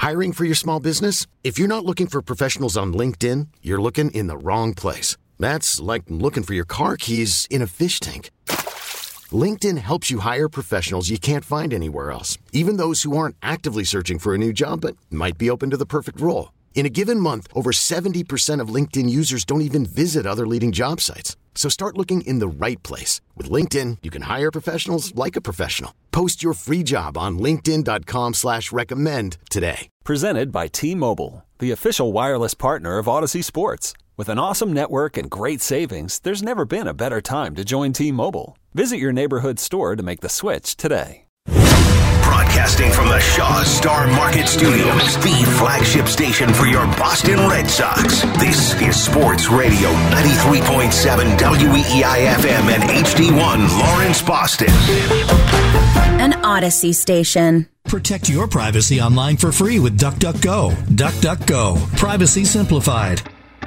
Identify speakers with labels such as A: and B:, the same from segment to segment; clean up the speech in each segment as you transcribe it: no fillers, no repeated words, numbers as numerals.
A: Hiring for your small business? If you're not looking for professionals on LinkedIn, you're looking in the wrong place. That's like looking for your car keys in a fish tank. LinkedIn helps you hire professionals you can't find anywhere else, even those who aren't actively searching for a new job but might be open to the perfect role. In a given month, over 70% of LinkedIn users don't even visit other leading job sites. So start looking in the right place. With LinkedIn, you can hire professionals like a professional. Post your free job on linkedin.com/recommend today.
B: Presented by T-Mobile, the official wireless partner of Odyssey Sports. With an awesome network and great savings, there's never been a better time to join T-Mobile. Visit your neighborhood store to make the switch today.
C: Broadcasting from the Shaw Star Market Studios, the flagship station for your Boston Red Sox. This is Sports Radio 93.7 WEEI-FM and HD1 Lawrence, Boston.
D: An Odyssey station.
E: Protect your privacy online for free with DuckDuckGo. DuckDuckGo. Privacy simplified.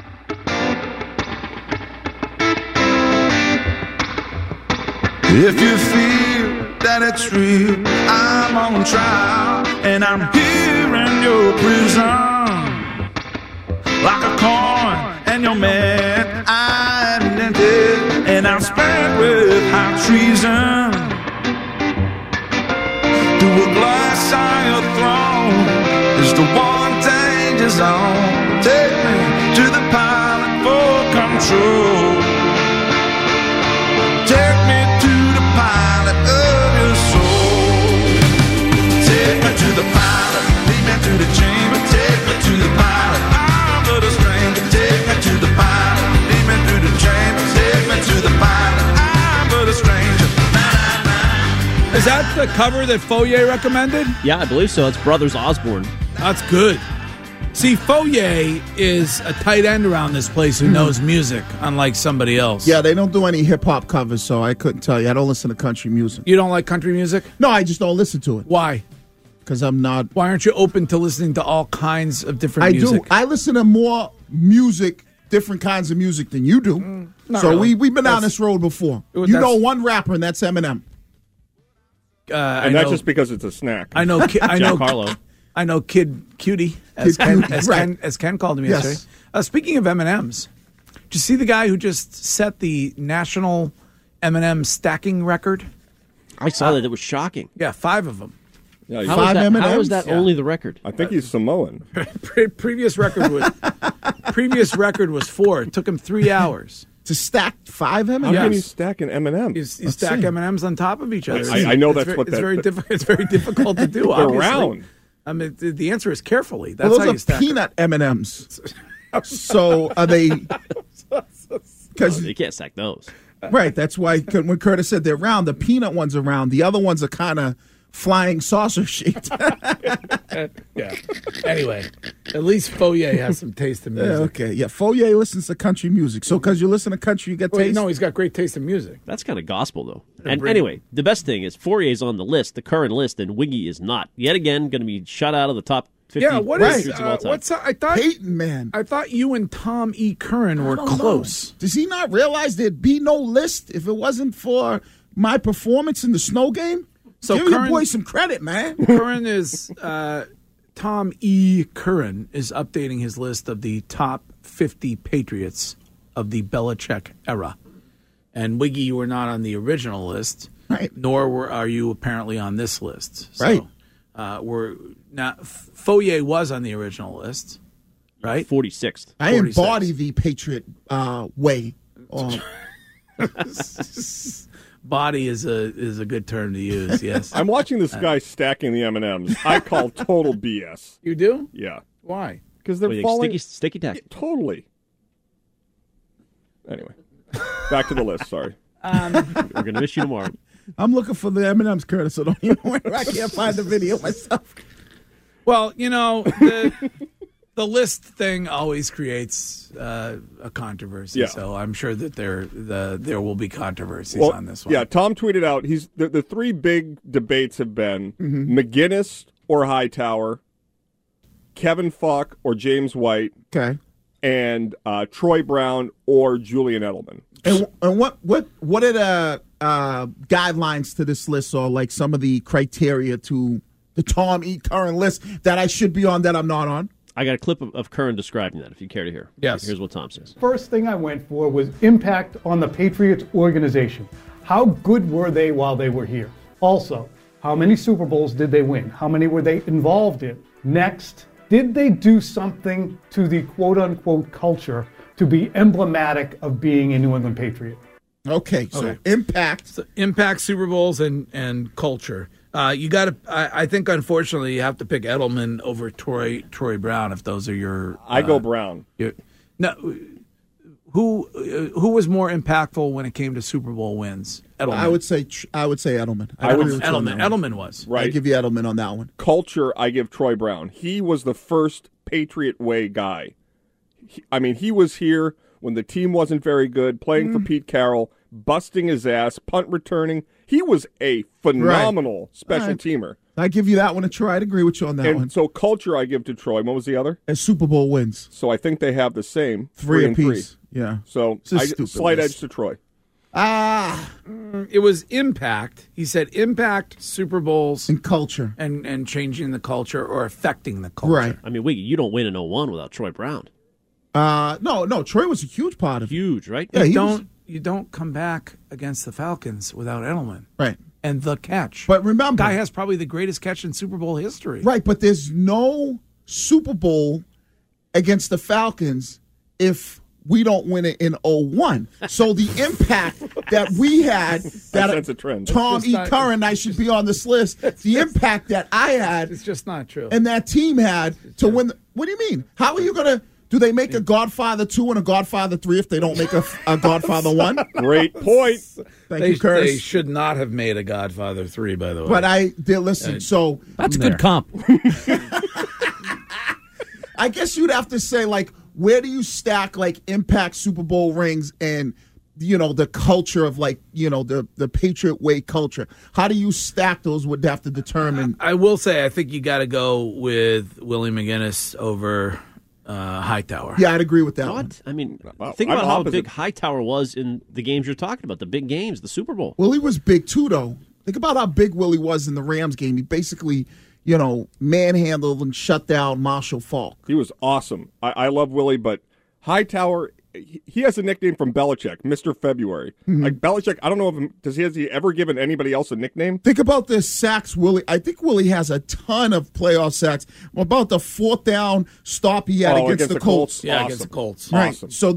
F: If you feel that it's real, I'm on trial, and I'm here in your prison. Like a coin, and you're mad, I'm dented, and I'm spared with high treason. To a glass on your throne is the one danger zone. Take me to the pilot for control. Take me to the pilot of your soul. Take me to the pilot, lead me to the chamber. Take me to the pilot, I'm but a stranger. Take me to the pilot, lead me to the chamber. Take me to the pilot, I'm but a stranger.
G: Is that the cover that Foyer recommended?
H: Yeah, I believe so. It's Brothers Osborne.
G: That's good. See, Foyer is a tight end around this place who knows music, unlike somebody else.
I: Yeah, they don't do any hip-hop covers, so I couldn't tell you. I don't listen to country music.
G: You don't like country music?
I: No, I just don't listen to it.
G: Why?
I: Because I'm not...
G: Why aren't you open to listening to all kinds of different music?
I: I do. I listen to more music, different kinds of music than you do.
G: Not
I: So
G: really.
I: we've been down this road before. You know one rapper, and that's Eminem.
J: And that's just because it's a snack.
G: I know.
H: Jack Harlow.
G: I know Kid Cutie, as Ken called him yesterday. Speaking of M&Ms, did you see the guy who just set the national M&M stacking record?
H: I saw that. It was shocking.
G: Yeah, 5 of them.
J: Yeah,
H: How is that only the record?
J: I think he's Samoan.
G: Previous record was 4. It took him 3 hours.
I: To stack 5 M&Ms?
J: How can you stack an M&M?
G: You stack M&Ms on top of each other.
J: I know that's
G: it's very difficult to do.
J: They're
G: obviously.
J: round.
G: I mean, the answer is carefully. That's
I: Well,
G: how you
I: those are
G: stack
I: peanut M&Ms. So are they... Because
H: you can't stack those.
I: Right, that's why when Curtis said they're round, the peanut ones are round. The other ones are kind of flying saucer shaped.
G: Yeah. Anyway, at least Foyer has some taste in music.
I: Okay. Yeah, Foyer listens to country music. So because you listen to country, you get taste?
G: No, he's got great taste in music.
H: That's kind of gospel, though. And anyway, the best thing is Fourier's on the list, the current list, and Wiggy is not. Yet again, going to be shut out of the top 50 shoots of all time.
G: I thought
I: Peyton, man.
G: I thought you and Tom E. Curran were close.
I: Does he not realize there'd be no list if it wasn't for my performance in the snow game?
G: So
I: give your boy some credit, man.
G: Curran is Tom E. Curran is updating his list of the top 50 Patriots of the Belichick era. And Wiggy, you were not on the original list,
I: right?
G: Nor are you apparently on this list,
I: right?
G: Foyer was on the original list, right?
H: 46th.
I: I embody the Patriot way.
G: Body is a good term to use. Yes.
J: I'm watching this guy stacking the M&Ms. I call total BS.
G: You do?
J: Yeah.
G: Why?
J: Because they're falling
H: sticky tack.
J: Yeah, totally. Anyway, back to the list. Sorry.
H: We're gonna miss you tomorrow.
I: I'm looking for the M&Ms, Curtis. So don't even worry. I can't find the video myself.
G: Well, the list thing always creates a controversy.
J: Yeah.
G: So I'm sure that there will be controversies on this one.
J: Yeah, Tom tweeted out the 3 big debates have been McGinnis or Hightower, Kevin Falk or James White,
I: okay,
J: and Troy Brown or Julian Edelman.
I: And what are the guidelines to this list, or like some of the criteria to the Tom E. Curran list that I should be on that I'm not on?
H: I got a clip of Curran describing that, if you care to hear.
G: Yes.
H: Here's what Tom says.
K: First thing I went for was impact on the Patriots organization. How good were they while they were here? Also, how many Super Bowls did they win? How many were they involved in? Next, did they do something to the quote-unquote culture to be emblematic of being a New England Patriot?
I: Okay, so impact.
G: So impact, Super Bowls, and culture. You got to. I think, unfortunately, you have to pick Edelman over Troy Brown if those are your.
J: I go Brown.
G: No, who was more impactful when it came to Super Bowl wins? Edelman.
I: I would say Edelman.
G: Edelman was
J: right.
I: I give you Edelman on that one.
J: Culture, I give Troy Brown. He was the first Patriot Way guy. He was here when the team wasn't very good, playing for Pete Carroll, busting his ass, punt returning. He was a phenomenal special teamer.
I: I give you that one to Troy. I'd agree with you on that one.
J: So culture I give to Troy. What was the other?
I: And Super Bowl wins.
J: So I think they have the same.
I: 3
J: and
I: apiece.
J: 3.
I: Yeah.
J: So slight edge to Troy.
G: It was impact. He said impact, Super Bowls,
I: and culture.
G: And changing the culture or affecting the culture.
I: Right.
H: Wiggy, you don't win in 01 without Troy Brown.
I: No. Troy was a huge part of it.
H: Huge, right?
G: Yeah, you don't come back against the Falcons without Edelman.
I: Right.
G: And the catch.
I: But remember,
G: guy has probably the greatest catch in Super Bowl history.
I: Right, but there's no Super Bowl against the Falcons if we don't win it in 01. So the impact that we had,
J: that's a trend.
I: Tom E. Curran, I should be on this list. The impact that I had,
G: it's just not true.
I: And that team had to win. What do you mean? How are you going to? Do they make a Godfather 2 and a Godfather 3 if they don't make a Godfather 1?
J: Great point.
I: Thank you, Curtis.
G: They should not have made a Godfather 3, by the way.
I: But listen, so...
L: That's a good comp.
I: I guess you'd have to say, where do you stack, impact Super Bowl rings and, the culture of, the Patriot Way culture? How do you stack those would have to determine...
G: I will say, I think you got to go with Willie McGinnis over... Hightower.
I: Yeah, I'd agree with that
H: one.
I: Wow.
H: Think about how big Hightower was in the games you're talking about, the big games, the Super Bowl.
I: Willie was big too, though. Think about how big Willie was in the Rams game. He basically, manhandled and shut down Marshall Faulk.
J: He was awesome. I love Willie, but Hightower, he has a nickname from Belichick, Mr. February.
I: Mm-hmm.
J: Belichick, I don't know if has he ever given anybody else a nickname?
I: Think about the sacks, Willie. I think Willie has a ton of playoff sacks. About the 4th down stop he had against the Colts.
G: Yeah, awesome. Against the Colts.
I: Right.
J: Awesome.
I: So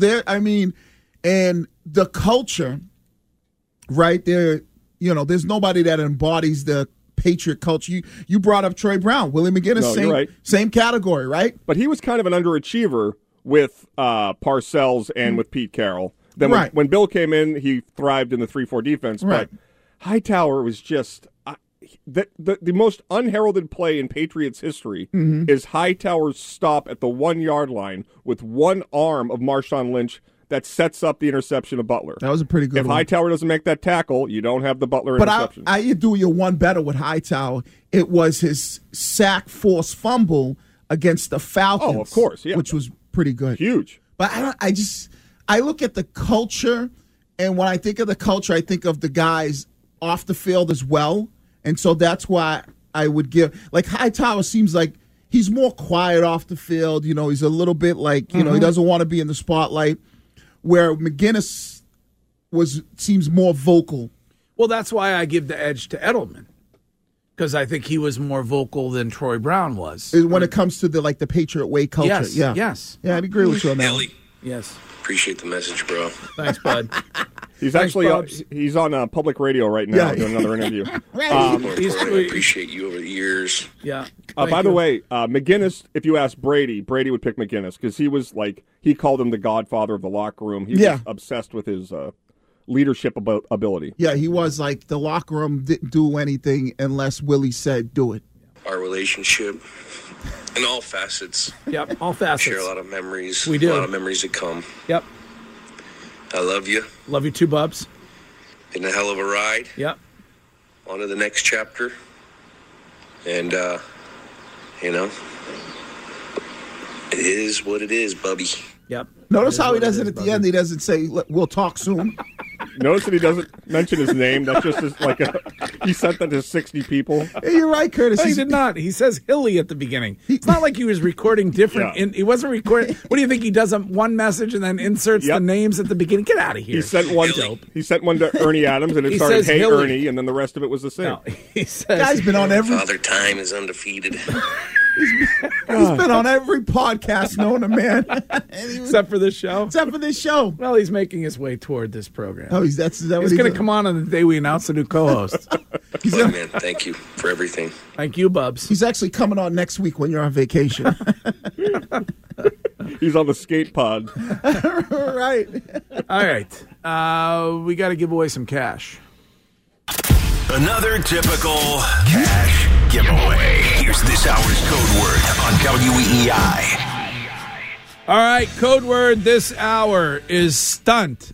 I: and the culture, right there, there's nobody that embodies the Patriot culture. You brought up Troy Brown, Willie McGinnis, same category, right?
J: But he was kind of an underachiever with Parcells and with Pete Carroll. Then when Bill came in, he thrived in the 3-4 defense.
I: Right.
J: But Hightower was just the most unheralded play in Patriots history is Hightower's stop at the 1-yard line with one arm of Marshawn Lynch that sets up the interception of Butler.
I: That was a pretty good one.
J: If Hightower doesn't make that tackle, you don't have the Butler interception.
I: But I do you one better with Hightower. It was his sack force fumble against the Falcons.
J: Oh, of course, yeah.
I: Which was pretty good.
J: Huge.
I: But I look at the culture, and when I think of the culture, I think of the guys off the field as well. And so that's why I would give, Hightower seems like he's more quiet off the field. He's a little bit he doesn't want to be in the spotlight, where McGinnis seems more vocal.
G: Well, that's why I give the edge to Edelman, because I think he was more vocal than Troy Brown was.
I: When it comes to the Patriot Way culture.
G: Yes,
I: yeah.
G: yes.
I: Yeah, I'd agree with you on that.
M: Ellie.
G: Yes.
M: Appreciate the message, bro.
G: Thanks, bud.
J: He's he's on public radio right now doing another interview.
M: I appreciate you over the years.
G: Yeah.
J: By the way, McGinnis, if you ask Brady would pick McGinnis because he was he called him the godfather of the locker room. He was obsessed with his leadership ability.
I: Yeah, he was the locker room didn't do anything unless Willie said do it.
M: Our relationship in all facets.
G: Yep, all facets.
M: Share a lot of memories.
G: We do.
M: A lot of memories that come.
G: Yep.
M: I love you.
G: Love you too, Bubs.
M: Been a hell of a ride.
G: Yep.
M: On to the next chapter. And, it is what it is, Bubby.
G: Yep.
I: Notice how he doesn't at the end. He doesn't say, "We'll talk soon."
J: Notice that he doesn't mention his name. That's just a He sent that to 60 people.
I: Hey, you're right, Curtis.
G: No, he did not. He says Hilly at the beginning. It's not like he was recording different.
J: Yeah.
G: He wasn't recording. What do you think? He does one message and then inserts the names at the beginning? Get out of here.
J: He sent one. He sent one to Ernie Adams, and it started, "Hey
G: Hilly.
J: Ernie," and then the rest of it was the same.
G: No, he says,
I: Guy's been on every.
M: Father Time is undefeated.
I: He's been on every podcast known to man.
G: Except for this show.
I: Except for this show.
G: Well, he's making his way toward this program.
I: Oh, is that what
G: he's going to come on the day we announce the new co-host.
M: Look, man, thank you for everything.
G: Thank you, Bubs.
I: He's actually coming on next week when you're on vacation.
J: He's on the skate pod.
I: Right.
G: All right. We got to give away some cash.
C: Another typical cash giveaway. Here's this hour's code word on WEEI.
G: All right, code word this hour is stunt.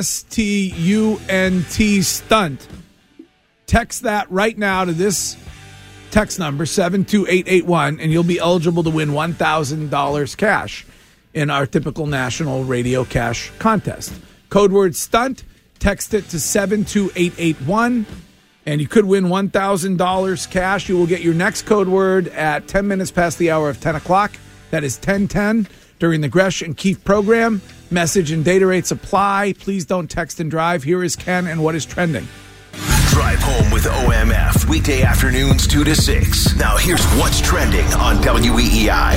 G: STUNT, stunt. Text that right now to this text number, 72881, and you'll be eligible to win $1,000 cash in our typical national radio cash contest. Code word stunt. Text it to 72881. And you could win $1,000 cash. You will get your next code word at 10 minutes past the hour of 10 o'clock. That is 10:10 during the Gresh and Keefe program. Message and data rates apply. Please don't text and drive. Here is Ken and what is trending.
C: Drive home with OMF. Weekday afternoons 2 to 6. Now here's what's trending on WEEI.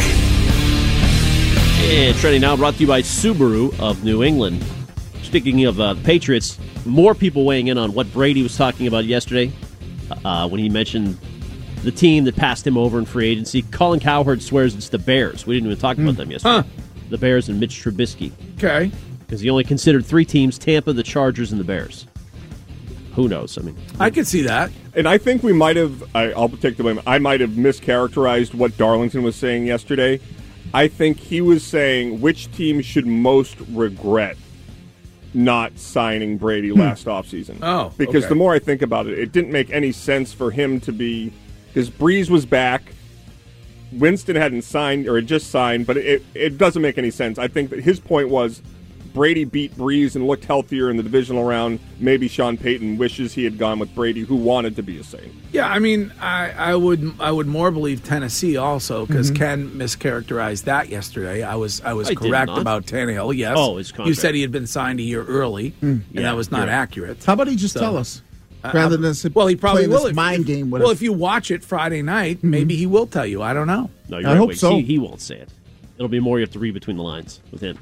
H: And trending now brought to you by Subaru of New England. Speaking of the Patriots, more people weighing in on what Brady was talking about yesterday when he mentioned the team that passed him over in free agency. Colin Cowherd swears it's the Bears. We didn't even talk about them yesterday. The Bears and Mitch Trubisky.
G: Okay.
H: Because he only considered three teams, Tampa, the Chargers, and the Bears. Who knows? I mean,
G: I could see that.
J: And I think we might have, I'll take the blame, I might have mischaracterized what Darlington was saying yesterday. I think he was saying which team should most regret not signing Brady last offseason.
G: Oh,
J: because
G: okay.
J: the more I think about it, it didn't make any sense for him to be, because Breeze was back, Winston hadn't signed, or had just signed, but it doesn't make any sense. I think that his point was Brady beat Breeze and looked healthier in the divisional round. Maybe Sean Payton wishes he had gone with Brady, who wanted to be a Saint.
G: Yeah, I mean, I would more believe Tennessee also, because Ken mischaracterized that yesterday. I was correct about Tannehill. Yes.
H: Oh, his contract.
G: You said he had been signed a year early, and that was not accurate.
I: How about he just tell us? Rather than
G: he probably will.
I: This mind game with
G: well,
I: us.
G: if you watch it Friday night, maybe he will tell you. I don't know.
H: No, you're
I: I
H: right,
I: hope
H: Wiggs.
I: so.
H: He won't say it. It'll be more you have to read between the lines with him.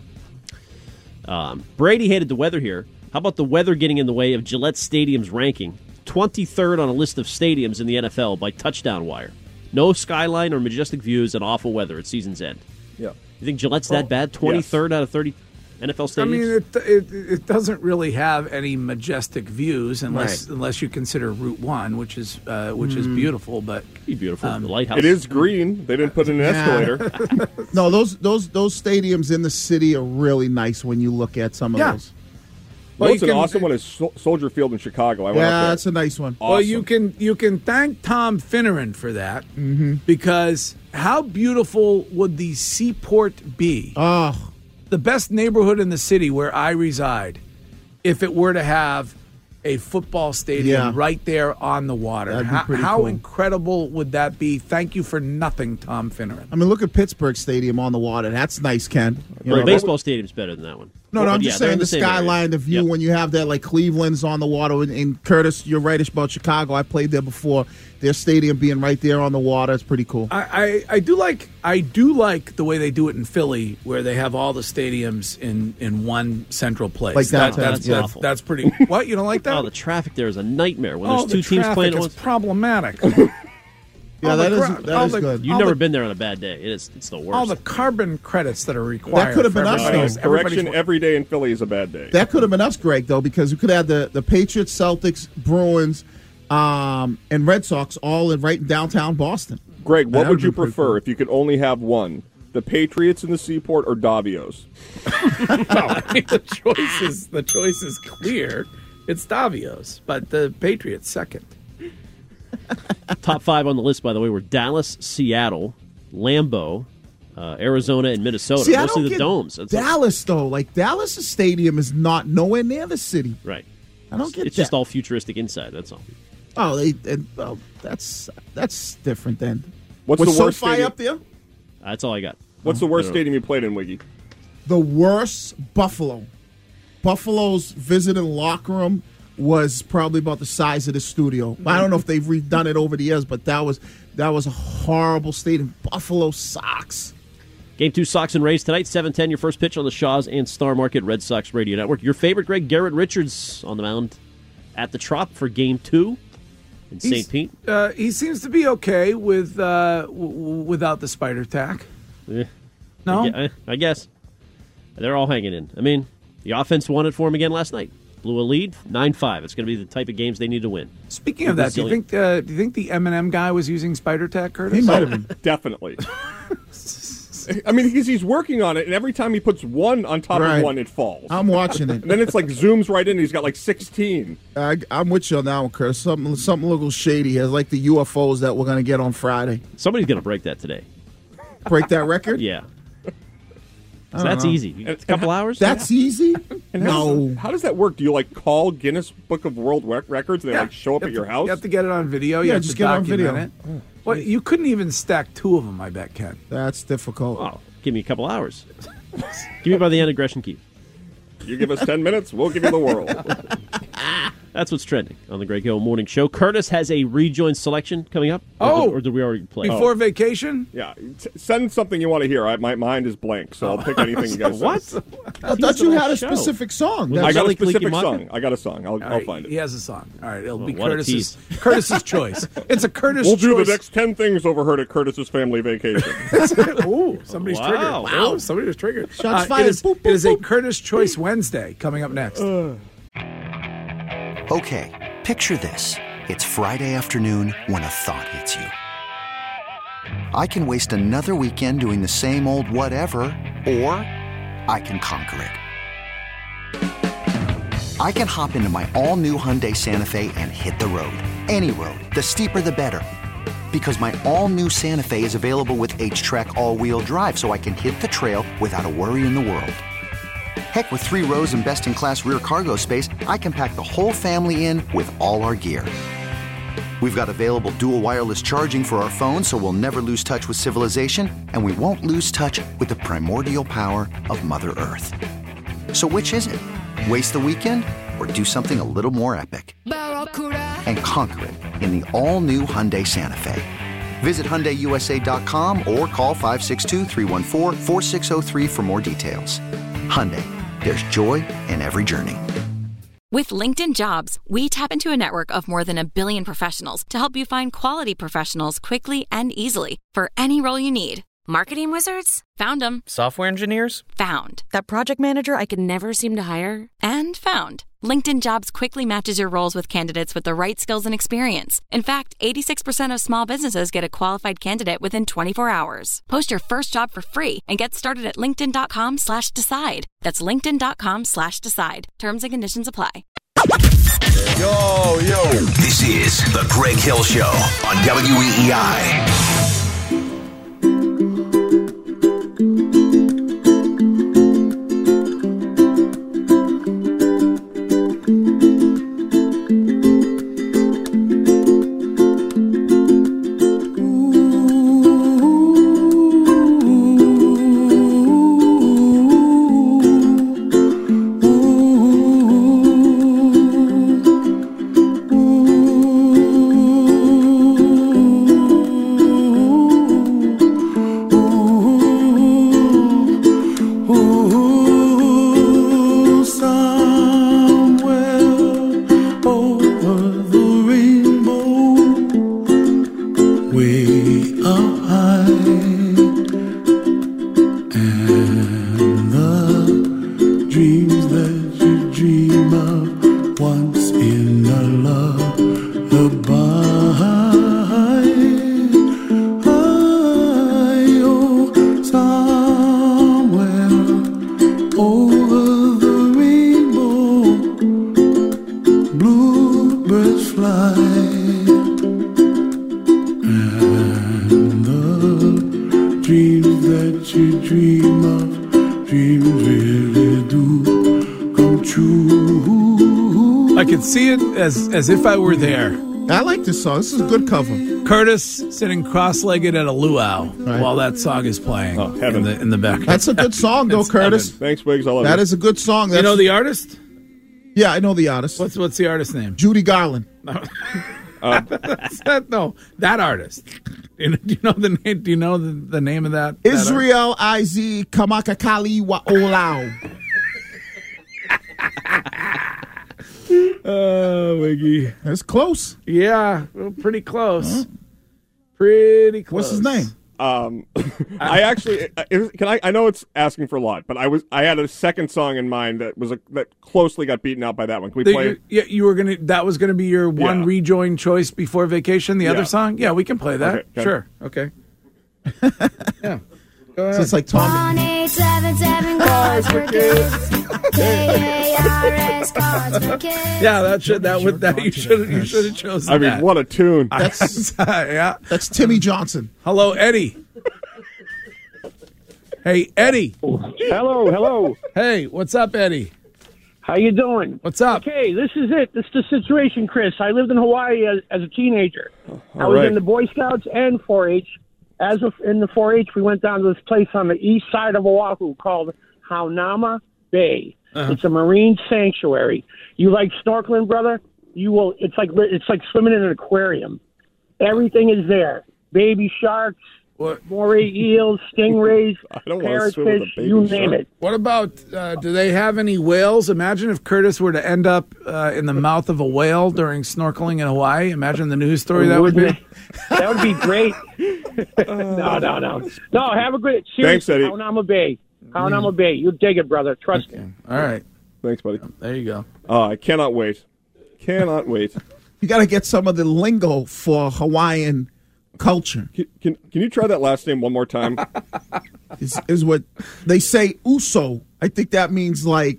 H: Brady hated the weather here. How about the weather getting in the way of Gillette Stadium's ranking? 23rd on a list of stadiums in the NFL by Touchdown Wire. No skyline or majestic views and awful weather at season's end.
J: Yeah.
H: You think Gillette's that bad? 23rd out of 30 NFL stadiums?
G: I mean, it doesn't really have any majestic views unless you consider Route 1, which is beautiful. But
H: It'd be beautiful. The lighthouse.
J: It is green. They didn't put in an escalator.
I: No, those stadiums in the city are really nice when you look at some of those.
J: Well, what's an awesome one is Soldier Field in Chicago. I went up there.
I: That's a nice one.
J: Awesome.
G: Well, you can thank Tom Finneran for that because how beautiful would the Seaport be?
I: Oh,
G: the best neighborhood in the city where I reside, if it were to have a football stadium right there on the water.
I: That'd be pretty
G: how
I: cool.
G: incredible would that be? Thank you for nothing, Tom Finneran.
I: I mean, look at Pittsburgh Stadium on the water. That's nice, Ken.
H: The baseball stadium's better than that one.
I: No, I'm just saying the skyline, the view when you have that, like Cleveland's on the water. And Curtis, you're rightish about Chicago. I played there before. Their stadium being right there on the water, it's pretty cool.
G: I do like the way they do it in Philly, where they have all the stadiums in one central place.
I: Like that.
H: That's awful.
G: That's pretty. What, you don't like that?
H: Oh, the traffic there is a nightmare when there's two
G: the
H: teams
G: traffic
H: playing at
G: is
H: once.
G: problematic.
I: Yeah, that is good.
H: You've never been there on a bad day. It's the worst.
G: All the carbon credits that are required.
I: That could have been us, though.
J: Correction, every day in Philly is a bad day.
I: That could have been us, Greg, though, because we could have the Patriots, Celtics, Bruins, and Red Sox all right in downtown Boston.
J: Greg, what would you
I: pretty
J: prefer
I: cool.
J: if you could only have one? The Patriots in the Seaport or Davios?
G: The choice is clear. It's Davios, but the Patriots second.
H: Top 5 on the list, by the way, were Dallas, Seattle, Lambeau, Arizona, and Minnesota.
I: See, I
H: Mostly
I: don't
H: the
I: get
H: domes.
I: Dallas, though. Like, Dallas' stadium is not nowhere near the city.
H: Right.
I: I don't get
H: It's
I: that.
H: just all futuristic inside, that's all.
I: Oh, that's different then.
J: What's
I: Was
J: the worst
I: SoFi
J: stadium?
I: up there?
H: That's all I got.
J: What's the worst stadium you played in, Wiggy?
I: The worst, Buffalo. Buffalo's visiting locker room was probably about the size of the studio. I don't know if they've redone it over the years, but that was a horrible stadium. Buffalo Sox.
H: Game 2, Sox and Rays tonight, 7:10. Your first pitch on the Shaws and Star Market Red Sox Radio Network. Your favorite, Greg, Garrett Richards on the mound at the Trop for Game 2 in St. Pete.
G: He seems to be okay with without the spider tack.
H: Yeah.
G: No?
H: I guess. They're all hanging in. I mean, the offense won it for him again last night. Blew a lead, 9-5. It's going to be the type of games they need to win.
G: Speaking of that, do you think the M&M guy was using spider tack, Curtis?
I: He might have been.
J: Definitely. I mean, because he's working on it, and every time he puts one on top of one, it falls.
I: I'm watching it.
J: And then it's like zooms right in, and he's got like 16.
I: I'm with you on that one, Curtis. Something a little shady. It's like the UFOs that we're going to get on Friday.
H: Somebody's going to break that today.
I: Break that record?
H: Yeah.
I: I
H: So
I: don't
H: that's
I: know.
H: easy. A couple hours?
I: That's easy?
J: And
I: No.
J: How does that work? Do you like call Guinness Book of World Records? And they like show up at your house?
G: You have to get it on video. You
I: Yeah,
G: have
I: just
G: to
I: get it on
G: document
I: video.
G: it. Well, you couldn't even stack two of them, I bet, Ken.
I: That's difficult.
H: Oh, give me a couple hours. Give me by the end of Gresham Keith.
J: You give us 10 minutes, we'll give you the world.
H: That's what's trending on the Greg Hill Morning Show. Curtis has a rejoin selection coming up. Or did we already play?
G: Before vacation?
J: Yeah, send something you want to hear. My mind is blank, so I'll pick anything you guys
H: What?
J: say.
I: I thought you had a specific song.
J: I got a
H: Jelly
J: specific
H: Calicumaka?
J: song. I got a song. I'll
G: All right,
J: find it.
G: He has a song. All right, it'll be
H: what a
G: Curtis's choice. It's a Curtis
J: We'll
G: choice.
J: do the next 10 things overheard at Curtis's family vacation.
G: Ooh, somebody's
H: Wow.
G: triggered.
H: Wow.
G: Somebody was triggered.
I: Shots fired.
G: It is a Curtis Choice Wednesday coming up next.
L: Okay, picture this. It's Friday afternoon when a thought hits you. I can waste another weekend doing the same old whatever, or I can conquer it. I can hop into my all-new Hyundai Santa Fe and hit the road. Any road. The steeper, the better. Because my all-new Santa Fe is available with H-Track all-wheel drive, so I can hit the trail without a worry in the world. Heck, with 3 rows and best-in-class rear cargo space, I can pack the whole family in with all our gear. We've got available dual wireless charging for our phones, so we'll never lose touch with civilization, and we won't lose touch with the primordial power of Mother Earth. So which is it? Waste the weekend or do something a little more epic? And conquer it in the all-new Hyundai Santa Fe. Visit HyundaiUSA.com or call 562-314-4603 for more details. Hyundai, there's joy in every journey.
N: With LinkedIn Jobs, we tap into a network of more than 1 billion professionals to help you find quality professionals quickly and easily for any role you need. Marketing wizards? Found them.
O: Software engineers?
N: Found. That project manager I could never seem to hire? And found. LinkedIn Jobs quickly matches your roles with candidates with the right skills and experience. In fact, 86% of small businesses get a qualified candidate within 24 hours. Post your first job for free and get started at linkedin.com/decide. That's linkedin.com/decide. Terms and conditions apply.
C: Yo. This is the Greg Hill Show on WEEI.
G: I could see it as if I were there.
I: I like this song. This is a good cover.
G: Curtis sitting cross-legged at a luau while that song is playing in the background.
I: That's a good song, though, Curtis.
J: Thanks, Wiggs. I love
I: That
J: it.
I: is a good song.
G: You know the artist?
I: Yeah, I know the artist.
G: What's the artist name?
I: Judy Garland.
G: No, that artist. Do you know the name? Do you know the name of that?
I: Israel Iz Kamakakali Wa Olau.
G: Wiggy.
I: That's close.
G: Yeah, well, pretty close. Pretty close.
I: What's his name?
J: I actually I know it's asking for a lot, but I had a second song in mind that closely got beaten out by that one. Can we play it?
G: You were gonna. That was gonna be your one rejoin choice before vacation. The other song. Yeah, we can play that.
J: Okay.
G: Sure. Okay. Yeah. Go ahead.
I: So it's like Tom.
O: 1-877 Cars for Kids. KARS Cars for Kids.
G: Yeah, you should have chosen.
J: I mean, what a tune!
G: Yeah,
I: that's Timmy Johnson.
G: Hello, Eddie. Hey, Eddie.
P: Hello.
G: Hey, what's up, Eddie?
P: How you doing?
G: What's up?
P: Okay, this is it. This is the situation, Chris. I lived in Hawaii as a teenager. I was
J: right.
P: in the Boy Scouts and 4-H. In the 4-H, we went down to this place on the east side of Oahu called Haunama Bay.
G: Uh-huh.
P: It's a marine sanctuary. You like snorkeling, brother? You will. It's like swimming in an aquarium. Everything is there. Baby sharks, moray eels, stingrays, parrotfish, you name it.
G: What about, do they have any whales? Imagine if Curtis were to end up in the mouth of a whale during snorkeling in Hawaii. Imagine the news story that would be.
P: That would be great. No. No, have a great.
J: Thanks, Eddie.
P: Haunama Bay. Haunama Bay. You dig it, brother. Trust me.
G: All right.
J: Thanks, buddy.
G: There you go.
J: I cannot wait.
I: You got to get some of the lingo for Hawaiian culture.
J: Can you try that last name one more time?
I: is what they say. Uso. I think that means like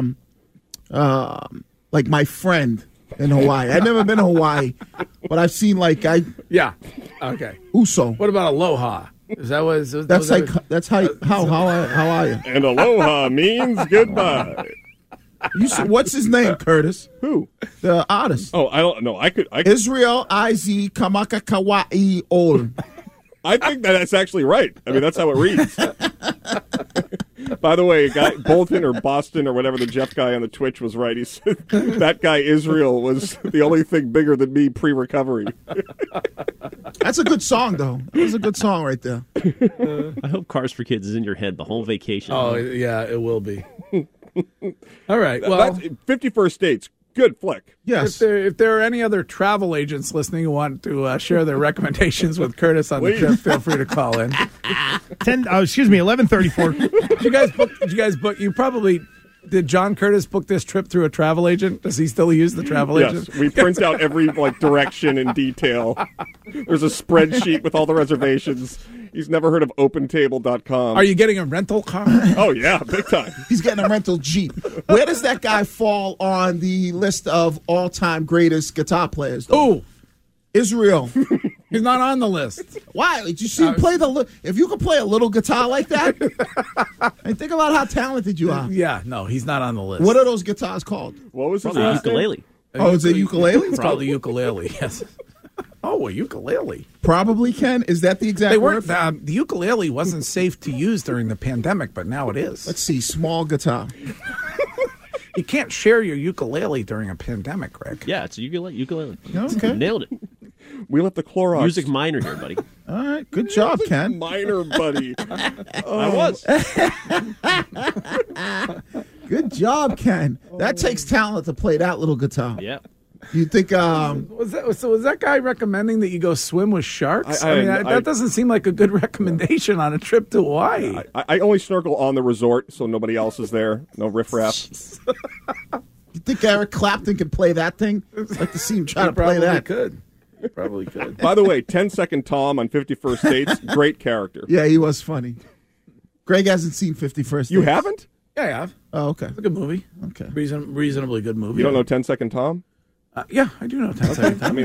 I: my friend in Hawaii. I've never been to Hawaii, but I've seen
G: Yeah. Okay.
I: Uso.
G: What about aloha? Is that what?
I: That's how are you?
J: And aloha means goodbye.
I: What's his name, Curtis?
J: Who?
I: The artist.
J: Oh, I don't know. I could.
I: Israel Iz Kamakakawai Ol.
J: I think that's actually right. I mean, that's how it reads. By the way, Bolton or Boston or whatever the Jeff guy on the Twitch was right. He said that guy Israel was the only thing bigger than me pre-recovery.
I: That's a good song, though. That was a good song right there.
H: I hope Cars for Kids is in your head the whole vacation.
G: Oh, yeah, it will be. All right. Well,
J: 51st Dates. Good flick.
I: Yes.
G: If there are any other travel agents listening who want to share their recommendations with Curtis on the trip, feel free to call in.
Q: 11:34.
G: Did you guys book? You probably did. John Curtis book this trip through a travel agent? Does he still use the travel agent?
J: Yes. We print out every direction in detail. There's a spreadsheet with all the reservations. He's never heard of OpenTable.com.
G: Are you getting a rental car?
J: Oh, yeah, big time.
I: He's getting a rental Jeep. Where does that guy fall on the list of all-time greatest guitar players?
G: Who?
I: Israel.
G: He's not on the list.
I: Why? Did you see him play if you could play a little guitar like that? And think about how talented you are.
G: Yeah, no, he's not on the list.
I: What are those guitars called?
J: What was his
H: last name? Ukulele.
I: Oh, is it ukulele?
G: It's called a ukulele, yes. Oh, a ukulele.
I: Probably, Ken. Is that the exact word?
G: The ukulele wasn't safe to use during the pandemic, but now it is.
I: Let's see. Small guitar.
G: You can't share your ukulele during a pandemic, Rick.
H: Yeah, it's a ukulele.
I: Okay.
H: Nailed it.
J: We let the Clorox.
H: Music minor here, buddy.
I: All right. Good job, Ken.
J: Minor, buddy.
H: I was.
I: Good job, Ken. That takes talent to play that little guitar.
H: Yeah.
I: You think
G: was that guy recommending that you go swim with sharks? That doesn't seem like a good recommendation on a trip to Hawaii.
J: I only snorkel on the resort, so nobody else is there. No riffraff.
I: You think Eric Clapton can play that thing? I'd like to see him try to play that.
G: Probably could.
J: By the way, 10-Second Tom on 51st Dates, great character.
I: Yeah, he was funny. Greg hasn't seen 51st Dates.
J: You haven't?
G: Yeah, I have.
I: Oh, okay.
G: It's a good movie.
I: Okay.
G: Reasonably good movie.
J: You don't know 10-Second Tom?
G: Yeah, I do know 10-Second Tom.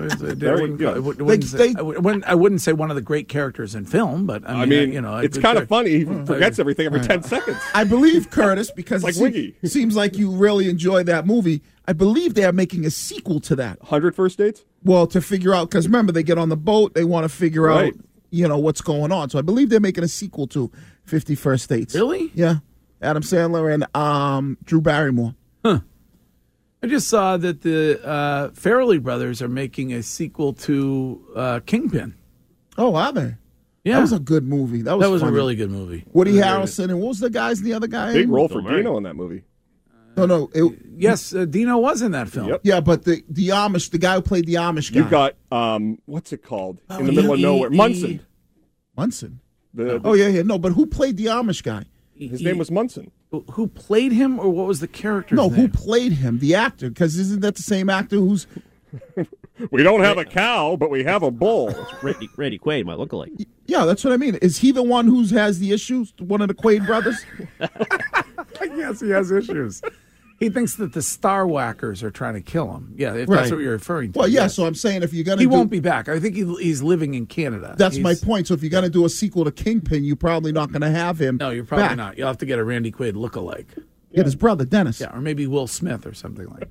G: I wouldn't say one of the great characters in film, but
J: it's kind of funny. He forgets everything every 10 seconds.
I: I believe, Curtis, because
J: like Wiggy.
I: Seems like you really enjoyed that movie. I believe they are making a sequel to that.
J: 100 First Dates?
I: Well, to figure out, because remember, they get on the boat, they want to figure out, what's going on. So I believe they're making a sequel to 50 First Dates.
G: Really?
I: Yeah. Adam Sandler and Drew Barrymore.
G: Huh. I just saw that the Farrelly brothers are making a sequel to Kingpin.
I: Oh, are they?
G: Yeah.
I: That was a good movie. That was
G: a
I: funny.
G: really good movie.
I: Woody Harrelson, and what was the other guy?
J: Big role for Dino in that movie.
I: No.
G: Yes, Dino was in that film.
J: Yep.
I: Yeah, but the Amish, the guy who played the Amish guy.
J: You got, what's it called? In the middle of nowhere. Munson.
I: Munson?
J: Yeah.
I: No, but who played the Amish guy?
J: His name was Munson.
G: Who played him, or what was the character's name?
I: Who played him? The actor, because isn't that the same actor who's...
J: We don't have a cow, but we have a bull.
H: Randy Quaid, my lookalike.
I: Yeah, that's what I mean. Is he the one who has the issues? One of the Quaid brothers?
G: Yes, he has issues. He thinks that the Star Whackers are trying to kill him. Yeah, if
I: Right.
G: that's what you're referring to.
I: Well, yeah,
G: yes.
I: so I'm saying if you're going to
G: He won't be back. I think he's living in Canada.
I: That's my point. So if you're going to do a sequel to Kingpin, you're probably not going to have him.
G: No, you're probably
I: back.
G: not. You'll have to get a Randy Quaid lookalike.
I: Get his brother, Dennis.
G: Yeah, or maybe Will Smith or something like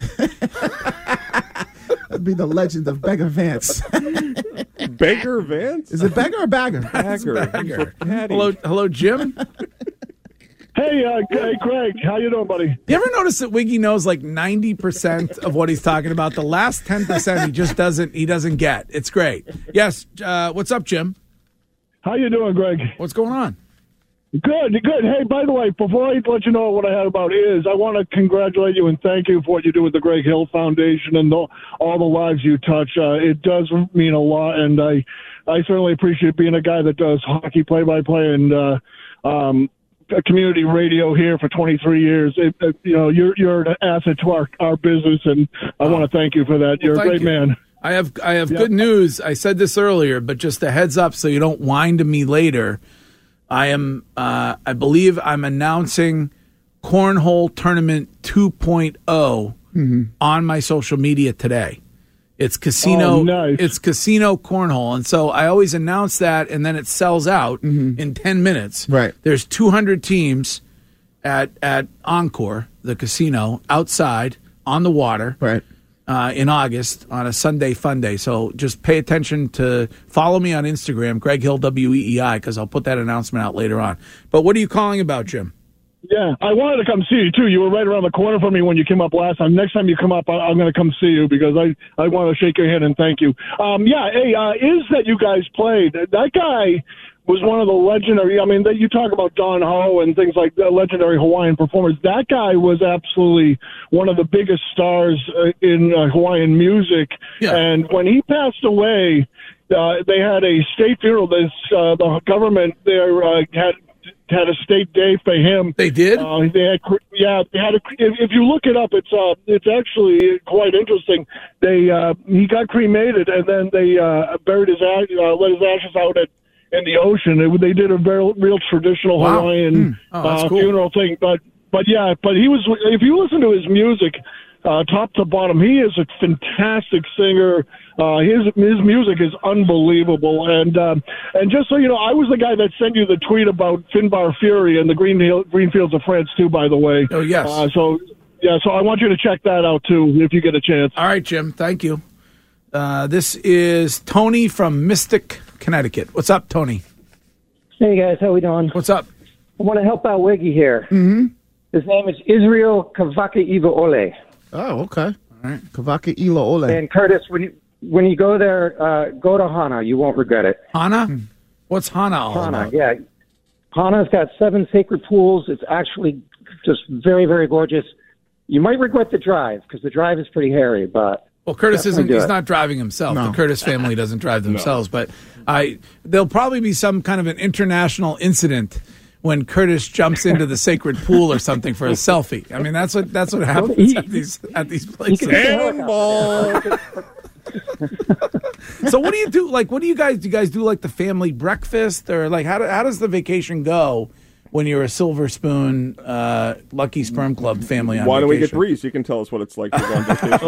G: that.
I: That'd be the legend of Beggar Vance.
J: Beggar Vance?
I: Is it Beggar or Bagger?
J: Bagger.
G: Hello, Jim?
Q: Hey, Greg, how you doing, buddy?
G: You ever notice that Wiggy knows like 90% of what he's talking about? The last 10% he just doesn't get. It's great. Yes, what's up, Jim?
Q: How you doing, Greg?
G: What's going on?
Q: Good. Hey, by the way, before I let you know what I had about I want to congratulate you and thank you for what you do with the Greg Hill Foundation and all the lives you touch. It does mean a lot, and I certainly appreciate being a guy that does hockey play-by-play and community radio here for 23 years. You're an asset to our business, and I want to thank you for that. You're a great man.
G: I have good news. I said this earlier, but just a heads up so you don't whine to me later. I believe I'm announcing Cornhole Tournament 2.0 on my social media today. It's casino.
Q: Oh, nice.
G: It's casino cornhole, and so I always announce that, and then it sells out in 10 minutes.
I: Right.
G: There's 200 teams at Encore, the casino, outside on the water.
I: Right.
G: In August on a Sunday fun day. So just pay attention to follow me on Instagram, Greg Hill WEEI, because I'll put that announcement out later on. But what are you calling about, Jim?
Q: Yeah, I wanted to come see you, too. You were right around the corner from me when you came up last time. Next time you come up, I'm going to come see you because I want to shake your hand and thank you. Is that you guys played. That guy was one of the legendary, you talk about Don Ho and things like that, legendary Hawaiian performers. That guy was absolutely one of the biggest stars in Hawaiian music. Yeah. And when he passed away, they had a state funeral. The government there had a state day for him.
G: They did?
Q: They had. If you look it up, it's actually quite interesting. He got cremated, and then they buried let his ashes out in the ocean. They did a real traditional Hawaiian funeral thing. But he was. If you listen to his music, top to bottom, he is a fantastic singer. His music is unbelievable. And just so you know, I was the guy that sent you the tweet about Finbar Fury and the Green Fields of France too. By the way.
G: Oh yes.
Q: So I want you to check that out too if you get a chance.
G: All right, Jim. Thank you. This is Tony from Mystic, Connecticut. What's up, Tony?
R: Hey, guys. How we doing?
G: What's up?
R: I want to help out Wiggy here.
I: Mm-hmm.
R: His name is Israel Kavaka Iva Ole.
I: Oh, okay. All right. Kavaka Ila Ole.
R: And Curtis, when you go there, go to Hana. You won't regret it.
G: Hana? What's Hana all
R: Hana,
G: about?
R: yeah. Hana's got 7 sacred pools. It's actually just very, very gorgeous. You might regret the drive because the drive is pretty hairy, but...
G: Well, Curtis he's not driving himself.
I: No.
G: The Curtis family doesn't drive themselves, but there'll probably be some kind of an international incident when Curtis jumps into the sacred pool or something for a selfie. I mean, that's what happens at these places. So what do you do? Like, what do you guys do? Like the family breakfast, or like how does the vacation go when you're a Silver Spoon Lucky Sperm Club family on
J: Why don't we
G: vacation?
J: get Breeze? You can tell us what it's like to go on vacation.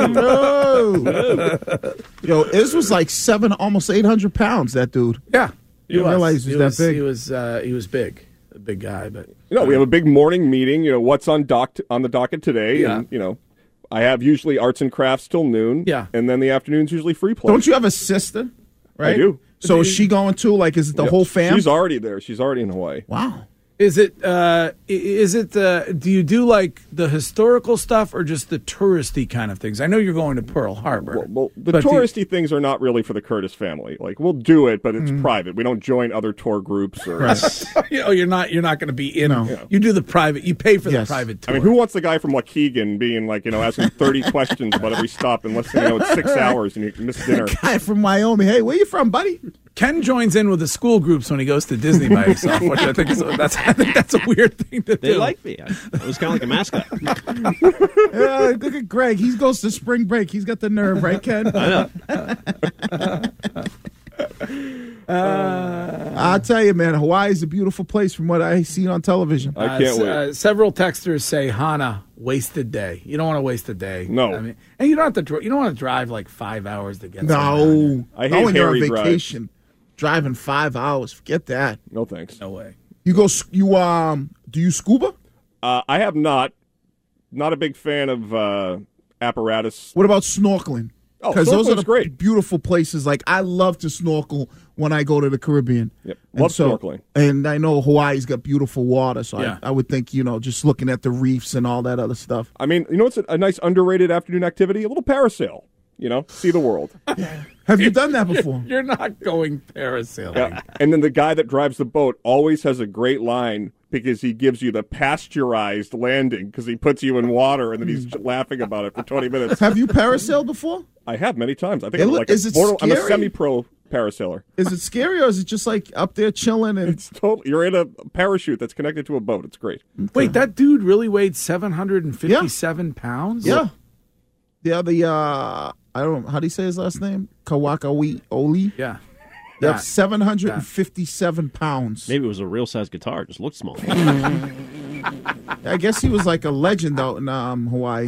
I: Yo, Iz was like almost 800 pounds, that dude.
G: Yeah.
I: You didn't realize he was that big.
G: He was big, a big guy. But
J: we have a big morning meeting. What's on the docket today, and I have usually arts and crafts till noon.
G: Yeah.
J: And then the afternoon's usually free play.
I: Don't you have a sister? Right?
J: I do.
I: So is she going too? Like, is it the
J: Yep.
I: whole fam?
J: She's already there. She's already in Hawaii.
I: Wow.
G: Is it? Do you do like the historical stuff or just the touristy kind of things? I know you're going to Pearl Harbor.
J: Well, the
G: but
J: touristy things are not really for the Curtis family. Like, we'll do it, but it's private. We don't join other tour groups. Or
G: you're not going to be in. You do the private. You pay for the private tour.
J: I mean, who wants the guy from Waukegan being like, asking 30 questions about every stop and let's say, it's 6 hours and you miss dinner.
I: Guy from Wyoming. Hey, where you from, buddy?
G: Ken joins in with the school groups when he goes to Disney by himself, which I think that's a weird thing to do.
H: They like me. I was kind of like a mascot.
I: Look at Greg. He goes to spring break. He's got the nerve, right, Ken?
H: I
I: know. I'll tell you, man, Hawaii is a beautiful place from what I see on television.
J: I can't wait.
G: Several texters say, Hana, wasted day. You don't want to waste a day.
J: No.
G: I mean, and you don't have to. You don't want to drive like 5 hours to get.
I: No.
J: I hate
I: when you're on
J: hairy
I: vacation. Driving 5 hours. Forget that.
J: No thanks.
G: No way.
I: You go. Do you scuba?
J: I have not. Not a big fan of apparatus.
I: What about snorkeling?
J: Oh,
I: Because those are the
J: great.
I: beautiful places. Like, I love to snorkel when I go to the Caribbean.
J: Yep.
I: And
J: Love snorkeling.
I: And I know Hawaii's got beautiful water, so
G: Yeah.
I: I would think, just looking at the reefs and all that other stuff.
J: I mean, what's a nice underrated afternoon activity? A little parasail. See the world.
I: Have you done that before?
G: You're not going parasailing.
J: Yeah. And then the guy that drives the boat always has a great line because he gives you the pasteurized landing because he puts you in water and then he's laughing about it for 20 minutes.
I: Have you parasailed before?
J: I have many times. I think
I: Is it
J: I'm a
I: scary?
J: semi-pro parasailer.
I: Is it scary or is it just like up there chilling? And
J: It's totally. You're in a parachute that's connected to a boat. It's great.
G: Wait, that dude really weighed 757 pounds?
I: Yeah. I don't know, how do you say his last name? Kawakawi Oli?
G: Yeah.
I: They have 757 pounds.
H: Maybe it was a real size guitar. It just looked small.
I: I guess he was like a legend out in Hawaii.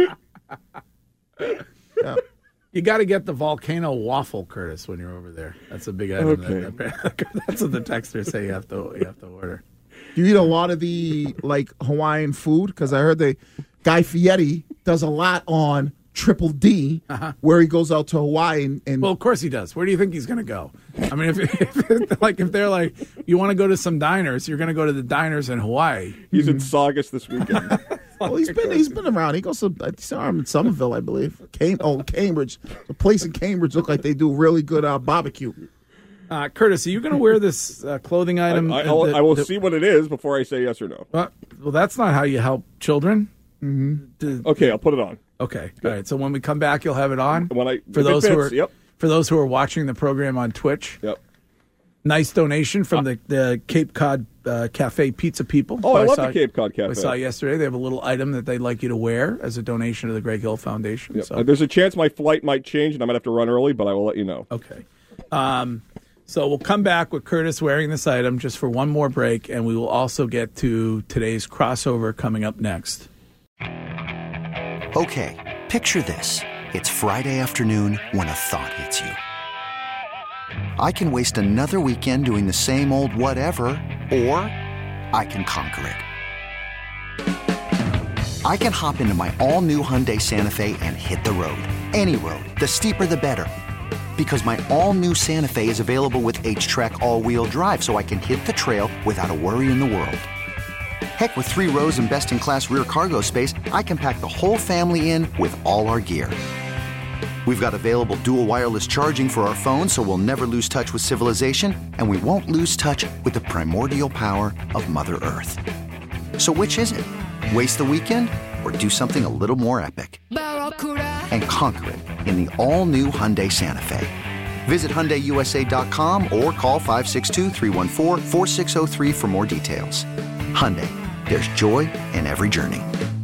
I: Yeah.
G: You got to get the volcano waffle, Curtis, when you're over there. That's a big item.
J: Okay.
G: That's what the texters say you have to order.
I: Do you eat a lot of the Hawaiian food? Because I heard Guy Fieri does a lot on Triple D, where he goes out to Hawaii and
G: Well, of course he does. Where do you think he's going to go? I mean, if they're like, you want to go to some diners, you're going to go to the diners in Hawaii.
J: He's in Saugus this weekend.
I: well, he's been around. He goes to I saw him in Somerville, I believe. Cambridge. The place in Cambridge looked like they do really good barbecue.
G: Curtis, are you going to wear this clothing item?
J: I will see what it is before I say yes or no.
G: Well, that's not how you help children.
J: Okay, I'll put it on.
G: Okay, all right. So when we come back, you'll have it on.
J: For
G: those who are watching the program on Twitch.
J: Yep.
G: Nice donation from the Cape Cod Cafe Pizza people.
J: Oh, I love the Cape Cod Cafe.
G: I saw yesterday. They have a little item that they'd like you to wear as a donation to the Greg Hill Foundation.
J: Yep.
G: So.
J: There's a chance my flight might change and I might have to run early, but I will let you know.
G: Okay. So we'll come back with Curtis wearing this item just for one more break, and we will also get to today's crossover coming up next.
L: Okay, picture this. It's Friday afternoon when a thought hits you. I can waste another weekend doing the same old whatever, or I can conquer it. I can hop into my all-new Hyundai Santa Fe and hit the road. Any road. The steeper, the better. Because my all-new Santa Fe is available with H-Track all-wheel drive, so I can hit the trail without a worry in the world. Heck, with 3 rows and best-in-class rear cargo space, I can pack the whole family in with all our gear. We've got available dual wireless charging for our phones, so we'll never lose touch with civilization, and we won't lose touch with the primordial power of Mother Earth. So which is it? Waste the weekend or do something a little more epic? And conquer it in the all-new Hyundai Santa Fe. Visit HyundaiUSA.com or call 562-314-4603 for more details. Hyundai, there's joy in every journey.